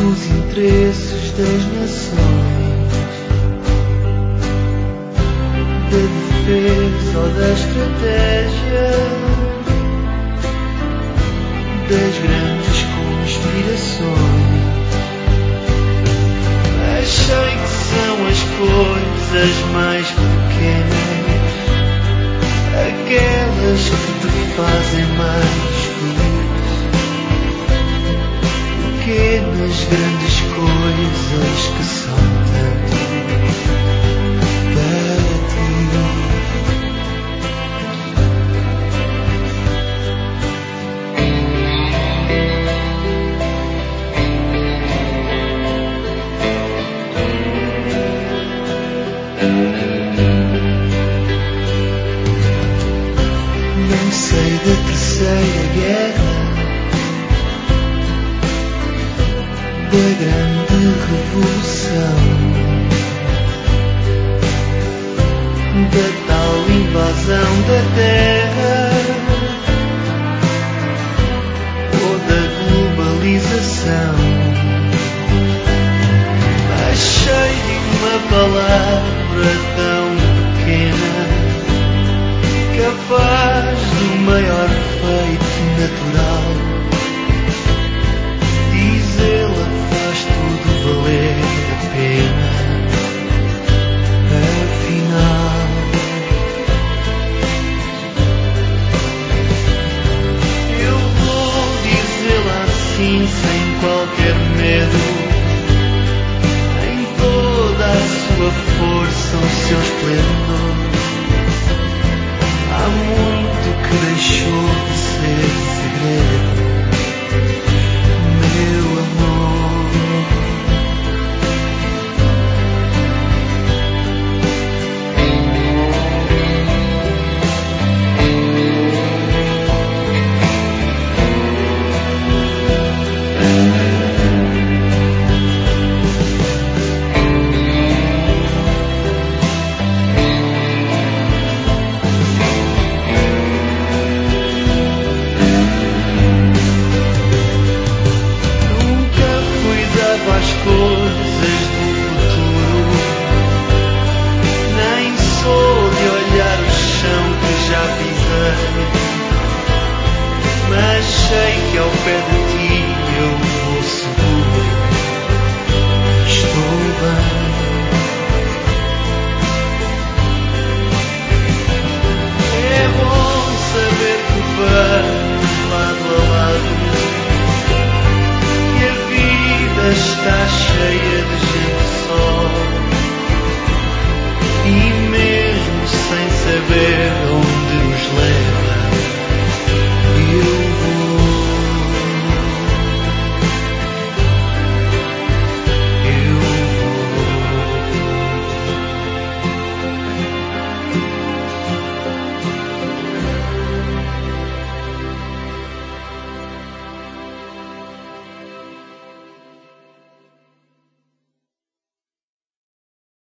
os interesses das nações, da defesa ou da estratégia, das grandes conspirações. Mas sei que são as coisas mais pequenas, aquelas que te fazem mais feliz. Pequenas, grandes coisas que são tanto para ti. Não sei da terceira guerra, da grande revolução, da tal invasão da terra ou da globalização. Mas sei de uma palavra tão pequena, capaz do maior feito natural. Dizê-la faz tudo valer a pena. Afinal, eu vou dizê-la assim sem qualquer medo, em toda a sua força, o seu esplendor. Há muito que deixou de ser segredo, meu amor. Mas sei que ao pé de ti eu vou seguro.